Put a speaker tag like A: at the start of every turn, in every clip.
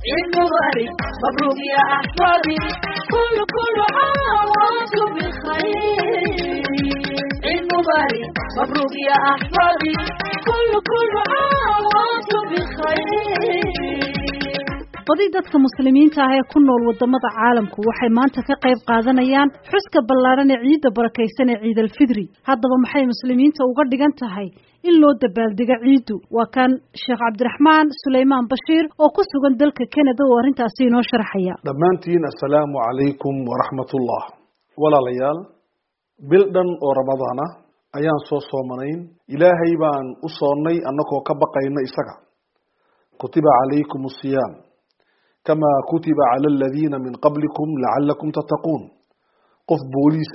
A: عيد مبارك مبروك يا أحبابي كل عام وأنتم بخير عيد مبارك مبروك يا أحبابي كل عام وأنتم بخير
B: badi dadka muslimiinta ah ee ku nool wadamada caalamku waxay maanta ka qayb qaadanayaan xuska ballaaran ee ciidda barakeysan ee Ciid al-Fidri haddaba maxay muslimiinta uga dhigan tahay in loo dabaaldego ciidu waa kan Sheekh Cabdiraxmaan Suleymaan Bashiir oo ku sugan dalka Canada oo arintaasi inoo sharxaya
C: dhamaantiin assalaamu calaykum wa rahmatullah walaalayaal bildan oo ramadaana ayaan soo soomanayn ilaahay baan u soonnay annagoo ka baqayna isaga kutiba calaykumus siyaam كما كتب على الذين من قبلكم لعلكم تتقون قف بوليس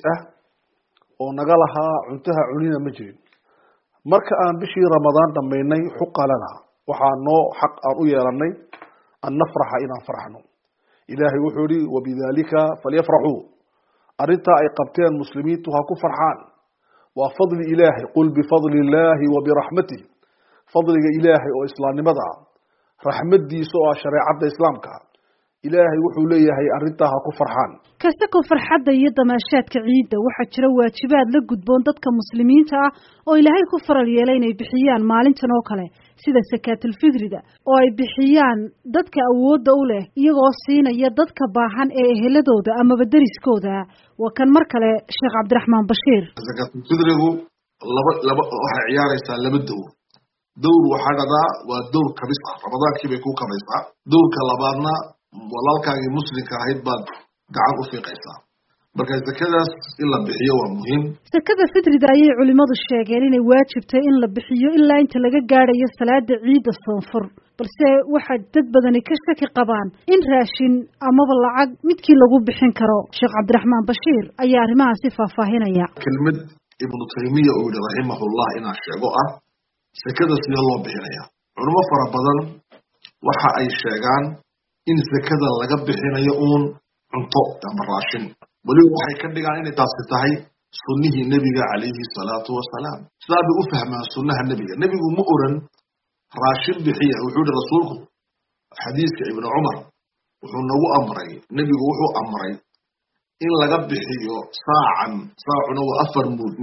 C: ونقلها عنتها عنينا مجرين مركا أن بشي رمضان دميني حق لنا وحانو حق أرؤيا لني أن نفرح إنا فرحنا إلهي وحوري وبذلك فليفرحوا أرنتا أي قبتين مسلمين تهاكو فرحان وفضل إلهي قل بفضل الله وبرحمته فضل إلهي وإسلام مدعا رحمتي سوى شريعة الإسلام كا إلهي وحوليه هي أرنتها كفرحان
B: كسكو فرحة يدا ماشات كعيدة وحجر واجبات لقد بوندتك مسلمين تا أو إلهي كفر اليالين بحيان مالين تنوكله سيدا سكات الفدر دا أو بحيان دتك أود دولة يغوصين يدتك باحان إهلا دا أما بدرس كودا وكان مركله شيخ عبد الرحمن بشير
D: سكات الفدر هو لب عيار يسال لبدو دور وحاجة ودور كبيسة رمضان كيف يكون كبيسة دور كلابنا والله مسلم كهيد بعد دعوة في قيسة بركز كذا إلا بحية ومهم
B: سكذا فتر دايع علماء الشاقرين واجب إلا بحية إلا أنت لقى قاري الصلاة عيد الصنفر بس واحد تدبدني كشك قبان إن راشين أما بالعق متكي لقوا بحين كرو شيخ عبد الرحمن بشير أيار ما صفة فاهنا يا
D: كلمة ابن تيمية رحمه الله إن الشاقوة سكذا سي الله بحينيا علماء فربضان وحا أي شاقان إن سكذا لقب بحينيا أون عنطاء تمراشين ولو وحي كدقان إن تاسطهي سنه النبي عليه الصلاة والسلام سلابي أفهم سنه النبي مؤرن راشد بحية وحود رسولكم حديث ابن عمر وحنو أمري النبي وحو أمري إن لقب بحيو ساعا وأفر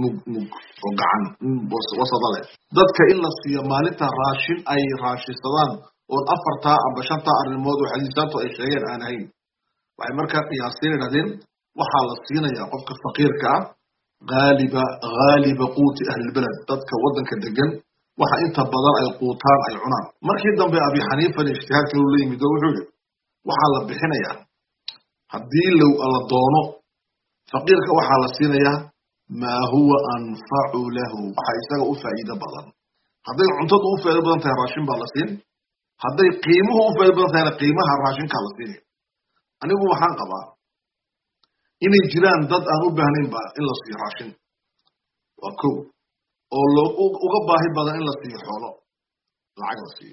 D: وقعا وصدله ذاتك إلا الصيامالتا راشن أي راشي صدان والأفرتا أبشانتا الموضوع وحديثاته أي شيئين آنهين وعي مركا قياسين لدين وحال الصينة يقفك الفقير كا غالب قوت أهل البلد ذاتك ودن كدقن وحا انت بضار أي قوتان أي عنان مركي دم بأبي حنيفة الاجتهاد كانوا لي مدوه حولي وحال بحنيا هدين لو الله دونه فقيرك وحال الصينة ما هو أنفع له وحيساق أفايدة بضان هدين عنطات أفايدة بضان تهراشين بالصين هدين قيمه أفايدة بضان تهراشين قيمها الراشين كالصين أنا أقول محان قبا إني جيران ضد أنو بهنين با إلا صير راشين وكو أولو أغباهي بضان إلا صير حولو العقل صير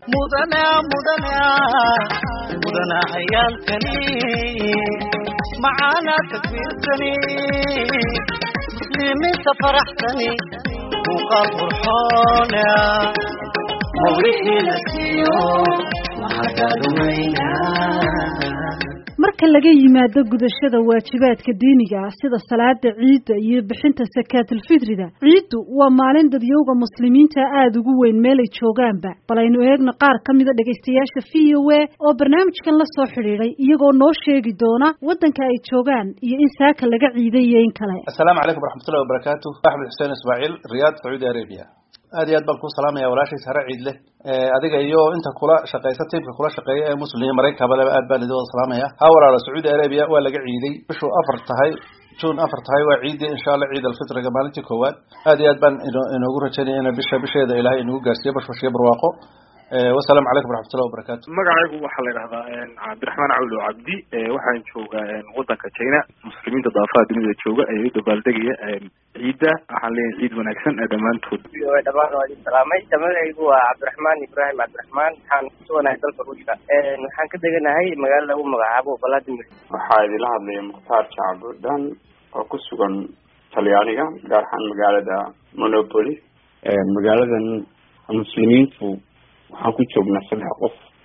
E: مدنا عيال كني معانا تكبير كني مسلمين تفرحتني وقال فرحونا موريحي لسيو وحكالو مينا
B: marka laga yimaado gudashada waajibaadka diiniga ah sida salaada ciidda iyo bixinta zakaatul fitrida ciiddu waa maalin dadyoga muslimiinta aad ugu weyn meel ay joogaanba bal aynu eegno qaar kamid ah dhageystayaasha VOA oo barnaamijkan la soo xiriiray iyagoo noo sheegi doona wadanka ay joogaan iyo in saaka laga ciideeyay in kale
F: assalaamu calaykum warahmatullahi wabarakatuh Ahmed Hussein Ismaaciil Riyadh Saudi Arabia aad iyo aad baan ku salaamaya walaashay sare ciid leh adiga iyo inta kula shaqeysa tiimka kula shaqeeya ee muslimiin Mareykanka bale aad baan idin salaamaya hawara Saudi Arabia waa laga ciiday bishu 4 tahay June 4 tahay waa ciid insha Allah ciid al-fitriga maalintii koowaad aad iyo aad baan inoogu rajaynayaa bisheeda Ilaahay inuu gaarsiiyo bashashiyo barwaaqo والسلام عليكم ورحمة الله وبركاته.
G: مقعد وحلا هذا عبد الرحمن عبد عبدي وحن شوقا وطنك تشينا مسلمين تضافات دنيا شوقا أيوة بالدقيقة عيدة حاليا عيد ونكسن أدمان تود.
H: دبان وعلي السلامي تمام هو عبد الرحمن إبراهيم عبد الرحمن كان سوى نهاية الفروشة نحن كده جينا هاي مقال له مقعبه بلاد مصر.
I: وحايد لهذا مختار شعب دان وكسوغن طليانيا قارحان مقالة مونوبولي مقالة المسلمين فو waxaan ku joognaa saddex qof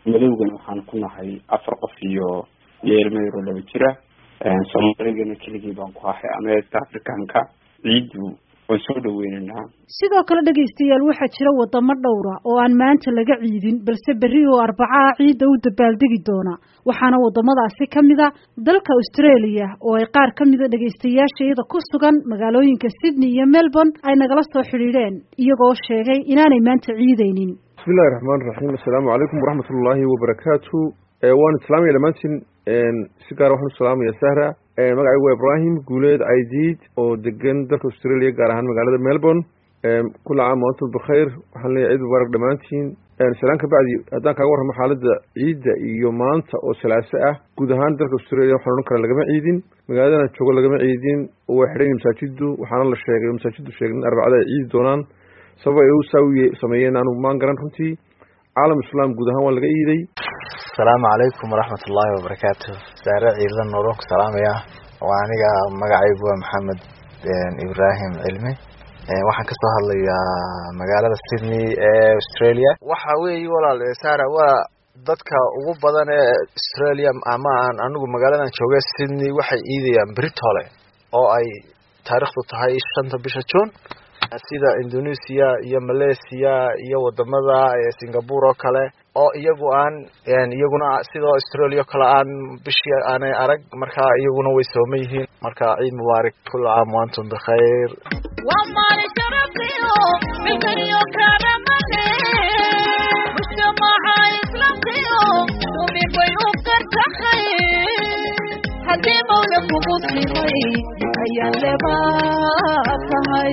I: madowgana waxaan ku nahay 4 qof iyo yeelmeero 2 jira Soomaaligana keligii baan ku ahay ama East Africanka ciidu way soo dhaweynaa
B: sidoo kale dhageystayaal waxaa jira wadamo dhowr ah oo aan maanta laga ciidin balse berri oo Arbaca ciida u dabaaldegi doona waxaana wadamadaasi kamid ah dalka Australia oo ay qaar kamid ah dhageystayaasheeda ku sugan magaalooyinka Sydney iyo Melbourne ay nagala soo xiriireen iyagoo sheegay inaanay maanta ciideynin
J: bismillahir rahmaanir rahiim assalaamu calaykum waraxmatullaahi wabarakaatuh waan islaamay dhamaantiin si gaar ah waxaan salaamayaa Sahra magacaygu waa Ibrahim Guuleed Aydiid oo degan dalka Australia gaar ahaan magaalada Melbourne kula caam wa antum bikhair waxaan leeyahay ciid mubaarak dhamaantiin salaan ka bacdi haddaan kaaga warramo xaaladda ciidda iyo maanta oo salaaso ah guud ahaan dalka Australia waxaan odhan karaa lagama ciidin magaaladana joogo lagama ciidin oo way xidhan masaajiddu waxaana la sheegay masaajiddu sheegay in Arbacada ay ciidi doonaan sabab ay u sameeyeen aanu maan garan runtii caalam islaam guud ahaan waa laga iiday
K: Assalamu alaykum warahmatullahi wabarakatuh Sahra ciidan noolku salaamaya waa aniga magacaygu waa Maxamed Ibrahim Cilmi waxaan ka soo hadlayaa magaalada Sydney ee Australia waxa weey walaal Sahra waa dadka ugu badan ee Australia ama anigu magaaladan jooga Sydney waxay iidayaan Britole oo ay taariikhdu tahay 5 bisha June sida Indonesia iyo Malaysia iyo wadamada Singapore oo kale oo iyagu aan iyaguna sida Australia kala aan bishii aanay arag marka iyaguna way sooman yihiin marka ciid mubaarak kullu aam wa antum bikhair
A: wa maalin sharaftiyo bilkaniyo karamane mujtamaca islaamkiyo umi way u qartahay hadii mawla kugu simay ayaan leebahay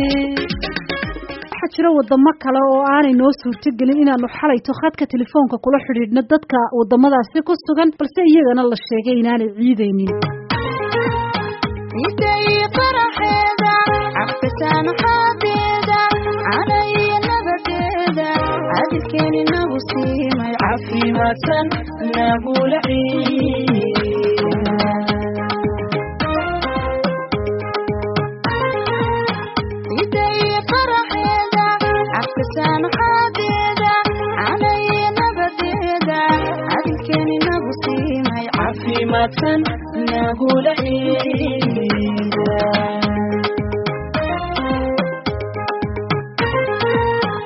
B: jira wadamo kale oo aanay noo suurtagelin inaanu xalayto khadka telefoonka kula xidhiidhno dadka wadamadaasi ku sugan balse iyagana la sheegay inaanay ciideynin
A: ciiday qaraxeeda afsaan xadeeda calay nabadeeda adkeeni nagu siimay caafimaadsan nagu سان حديدا علي نبديدا أذكرني نبصي ما يعفي ما تن نقول عيدا